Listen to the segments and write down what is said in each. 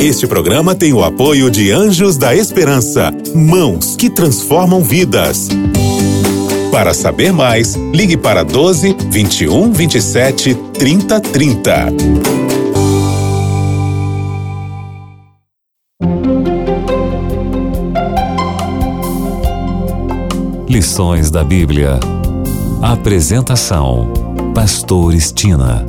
Este programa tem o apoio de Anjos da Esperança, mãos que transformam vidas. Para saber mais, ligue para 12 21 27 30 30. Lições da Bíblia. Apresentação: Pastor Estina.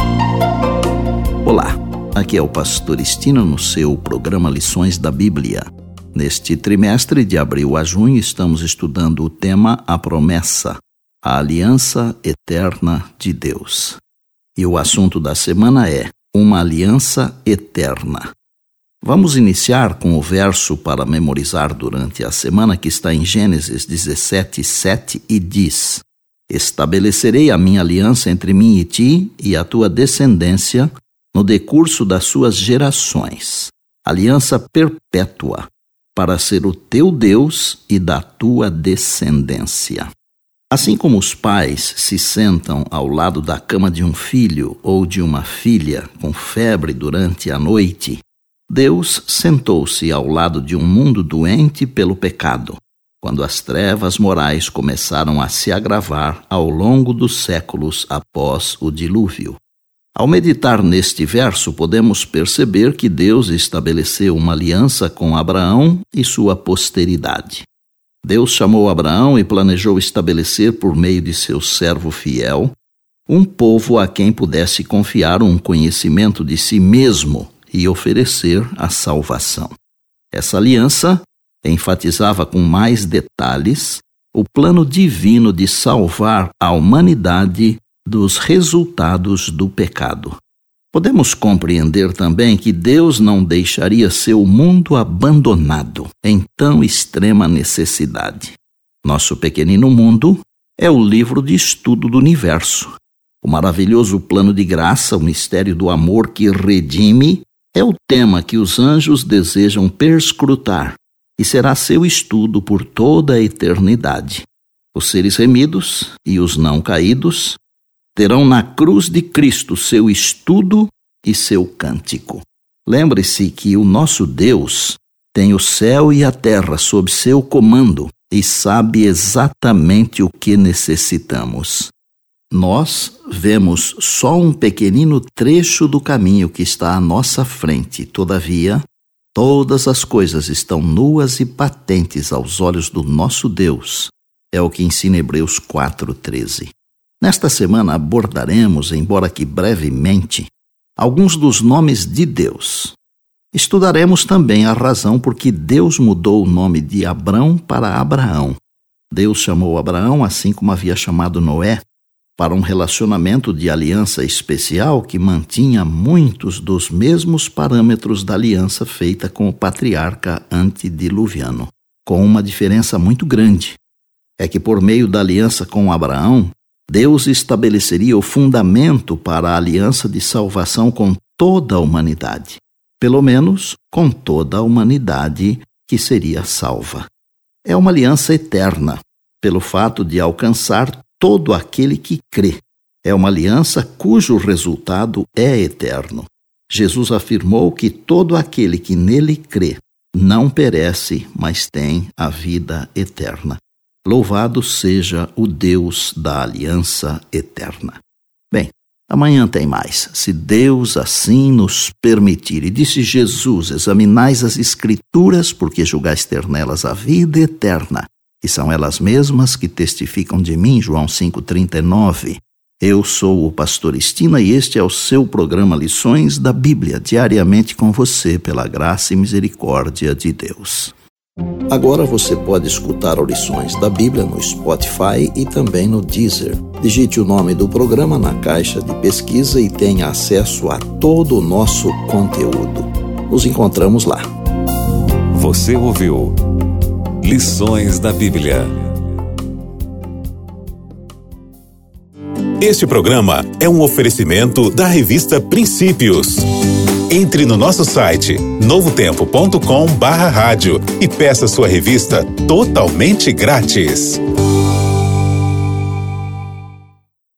Olá, aqui é o Pastor Estina no seu programa Lições da Bíblia. Neste trimestre de abril a junho estamos estudando o tema A Promessa, a Aliança Eterna de Deus. E o assunto da semana é uma aliança eterna. Vamos iniciar com o verso para memorizar durante a semana que está em Gênesis 17:7 e diz: Estabelecerei a minha aliança entre mim e ti e a tua descendência no decurso das suas gerações, aliança perpétua, para ser o teu Deus e da tua descendência. Assim como os pais se sentam ao lado da cama de um filho ou de uma filha com febre durante a noite, Deus sentou-se ao lado de um mundo doente pelo pecado, quando as trevas morais começaram a se agravar ao longo dos séculos após o dilúvio. Ao meditar neste verso, podemos perceber que Deus estabeleceu uma aliança com Abraão e sua posteridade. Deus chamou Abraão e planejou estabelecer, por meio de seu servo fiel, um povo a quem pudesse confiar um conhecimento de si mesmo e oferecer a salvação. Essa aliança enfatizava com mais detalhes o plano divino de salvar a humanidade dos resultados do pecado. Podemos compreender também que Deus não deixaria seu mundo abandonado em tão extrema necessidade. Nosso pequenino mundo é o livro de estudo do universo. O maravilhoso plano de graça, o mistério do amor que redime, é o tema que os anjos desejam perscrutar e será seu estudo por toda a eternidade. Os seres remidos e os não caídos terão na cruz de Cristo seu estudo e seu cântico. Lembre-se que o nosso Deus tem o céu e a terra sob seu comando e sabe exatamente o que necessitamos. Nós vemos só um pequenino trecho do caminho que está à nossa frente. Todavia, todas as coisas estão nuas e patentes aos olhos do nosso Deus. É o que ensina Hebreus 4:13. Nesta semana abordaremos, embora que brevemente, alguns dos nomes de Deus. Estudaremos também a razão por que Deus mudou o nome de Abrão para Abraão. Deus chamou Abraão, assim como havia chamado Noé, para um relacionamento de aliança especial que mantinha muitos dos mesmos parâmetros da aliança feita com o patriarca antediluviano, com uma diferença muito grande. É que por meio da aliança com Abraão, Deus estabeleceria o fundamento para a aliança de salvação com toda a humanidade, pelo menos com toda a humanidade que seria salva. É uma aliança eterna, pelo fato de alcançar todo aquele que crê. É uma aliança cujo resultado é eterno. Jesus afirmou que todo aquele que nele crê não perece, mas tem a vida eterna. Louvado seja o Deus da aliança eterna. Bem, amanhã tem mais, se Deus assim nos permitir. E disse Jesus: examinais as Escrituras, porque julgais ter nelas a vida eterna, e são elas mesmas que testificam de mim. João 5:39. Eu sou o Pastor Estina e este é o seu programa Lições da Bíblia, diariamente com você, pela graça e misericórdia de Deus. Agora você pode escutar Lições da Bíblia no Spotify e também no Deezer. Digite o nome do programa na caixa de pesquisa e tenha acesso a todo o nosso conteúdo. Nos encontramos lá. Você ouviu Lições da Bíblia. Este programa é um oferecimento da revista Princípios. Entre no nosso site novotempo.com/rádio e peça sua revista totalmente grátis.